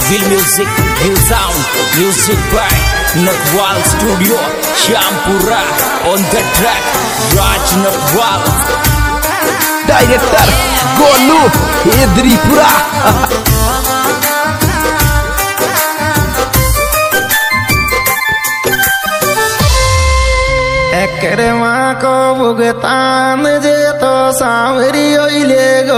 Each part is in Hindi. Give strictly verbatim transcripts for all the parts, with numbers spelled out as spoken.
Will Music, Will Sound, Music by Natwal Studio, Syampura on the track, Raj Natwal. Director Golu Hedripura. एकरमा को भुगतान जे तो सावरी ओइले गो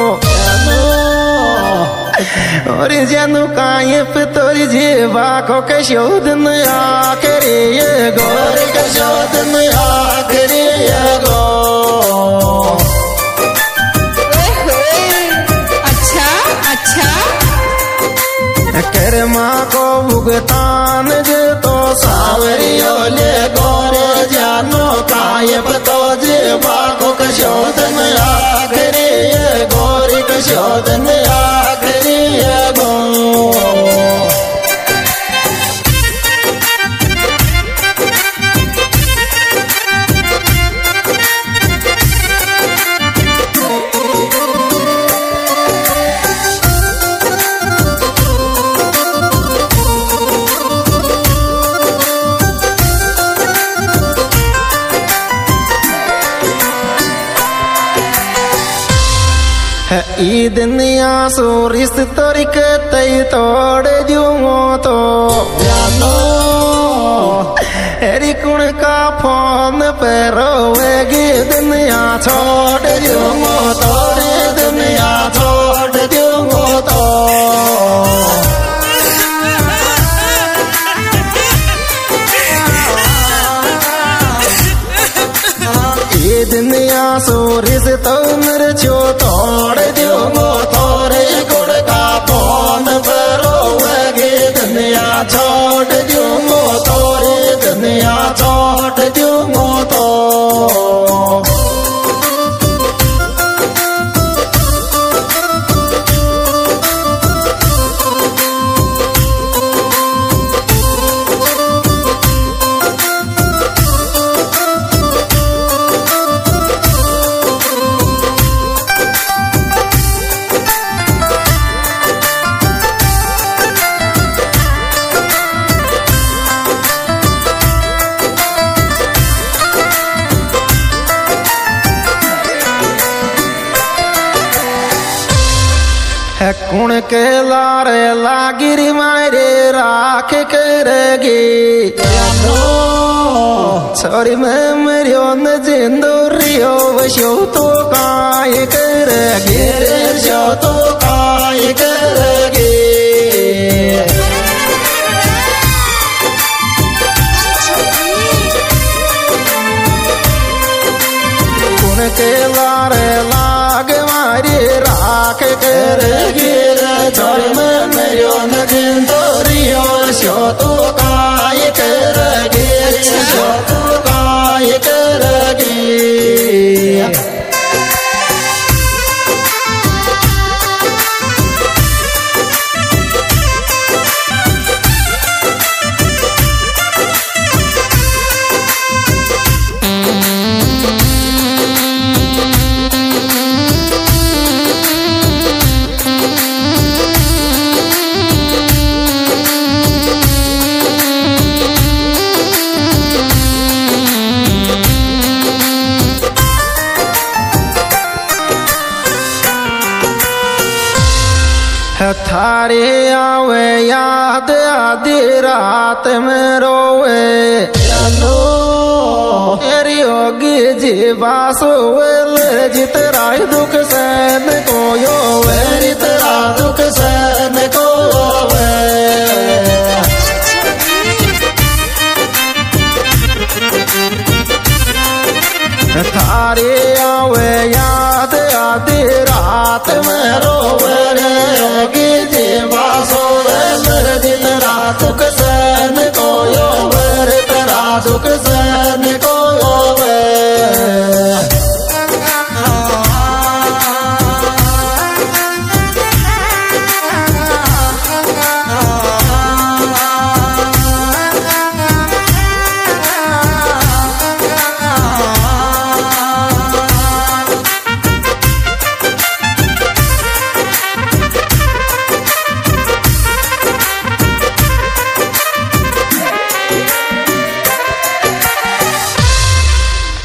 और जनु काये पे तोरी जेबा को के शोधन आखरे ये गो के शोधन आखरे ये गो। अच्छा अच्छा एकरमा को भुगतान जे तो सावरी ओले गोरे जानो काये पे तो जेबा को के शोधन आखरे ये गोरी के शोधन आखरे ये गो। ई दुनिया सो रिश्त तोरिक तई तोड़ दूंगो तो जानो एरी कुण का फोन पे रोएगी दुनिया छोड़ दूंगो तो रे दुनिया छोड़ दूंगो तो। ये दुनिया सो रिश्त मेरे छो तोड़ दूंगो थोड़े गुड़ का फोन पर रोएगी दुनिया छोड़ दूंगो थोड़े दुनिया छोड़ दूंगो तो। है कुण के लारे लागिरी मारे राख करेगी छोरी में मरियो न जिंदोरियो वशो तो काय करेगी शो तो काय करेगी। कुण के लारे लाग मारी राख करेगी छोरी में मरियो न जिंदोरियो शो तो काय करेगी शो तो काय करेगी। थारे आवे याद आधी रात में रोवे तेरी होगी जीवा सोवेल जित राय दुख सहन को यो वेरी तेरा दुख सहन को वे। थारे आवे याद आधी रात में रोवे जीवा सोवेल जित रात दुख सहन को यो वर तेरा दुख सहन को वे।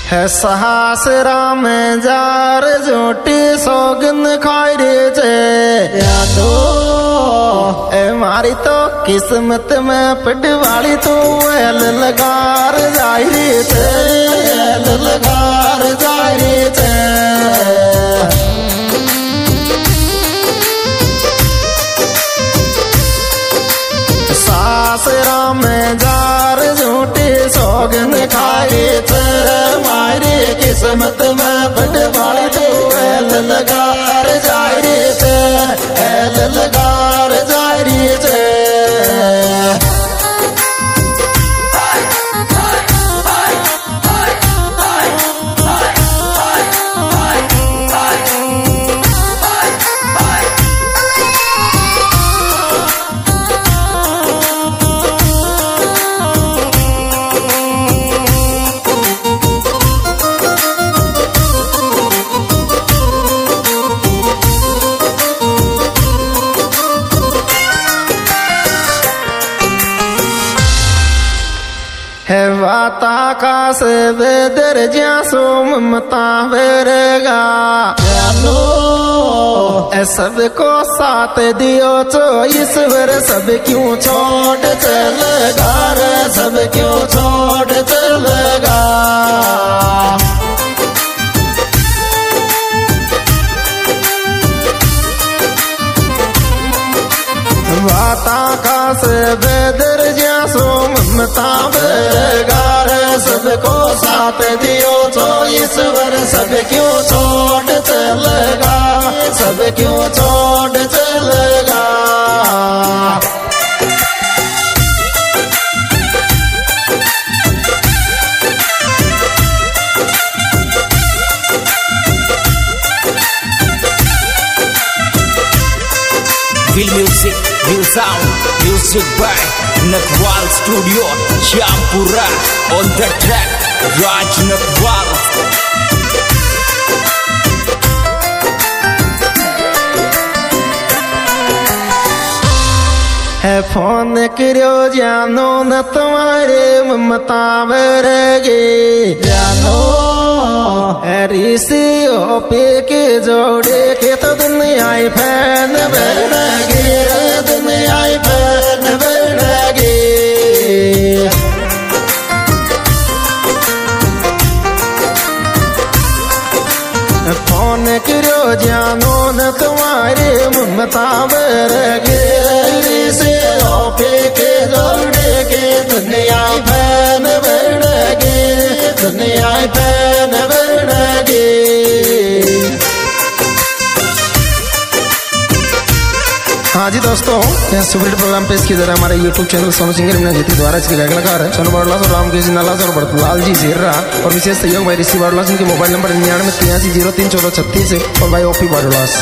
है सहासरा में जार जोटी सोगन खाई रे छे यादो ए मारी तो किस्मत में पटवाली तो एल लगार जाई रे छे एल लगार जाई रे छे सासरा में जार झूठी सोगन खाई छे मारी किस्मत में पटवाली तो एल लगार जाई रे छे एल लगार जाई रे छे है वाता का से बेदर ज्या सो ममता वेरेगा जानो ए सबको साथ दियो तो ईश्वर सब क्यों छोड़ चलेगा रे सब क्यों छोड़ चलेगा वाता का से बेदर ज्या सो ममता बेगार सबको साथ दियो तो ईश्वर सब क्यों छोड़ चलेगा सब क्यों छोड़ चलेगा Will music, will sound, music by Nakwal Studio, Shampura. On the track, Raj Nakwal. है फोन करो जानो न तुम्हारे ममता बरगे जानो ऋषि ओपे के जोड़े के तो दुनिया फैन बरगे दुनिया फैन बरगे फोन करो जानो न तुम्हारे ममता बरगे से ओपे के जोड़े के दुनिया फैन बरगे दुनिया फैन बरगे हाँ जी दोस्तों यहाँ सुपरहिट प्रोग्राम पेश किया जा रहा है हमारे YouTube channel Sonu singer Meena Jyoti द्वारा इसके गायकलाकार है सोनू बाड़ला और रामकृष्ण नालास और भरतलाल जी जेर्रा और विशेष सहयोग भाई ऋषि बाड़ला जिनके मोबाइल नंबर निन्यानवे तिरासी जीरो तीन चौदह छत्तीस और भाई ओपी बाड़लास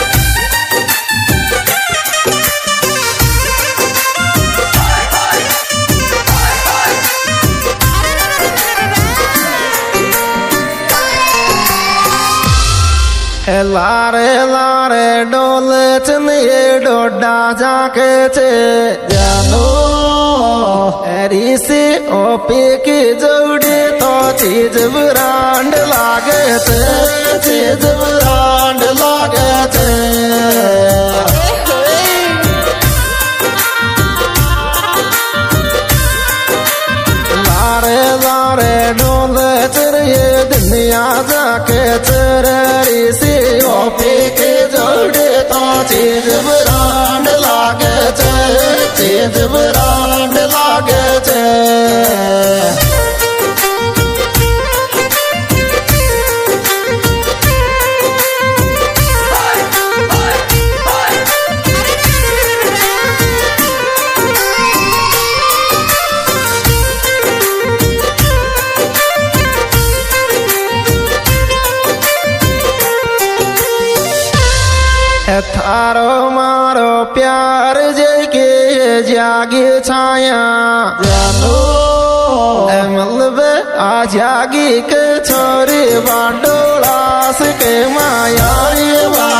लारे लारे डोल चनिए डोडा जाके चे जानो ऋषि ओपी की जोड़ी तो चीज ब्रांड लागे चे चीज ब्रांड लागे चे लारे लारे डोल चरिए दुनिया जाके चर ऋषि ओपी के जोड़े तो चीज ब्रांड लागे चे चीज ब्रांड लागे चे थारो मारो प्यार जैके जागे छाया जानो मतलब आ जागी के छोरी बाडोलास के माया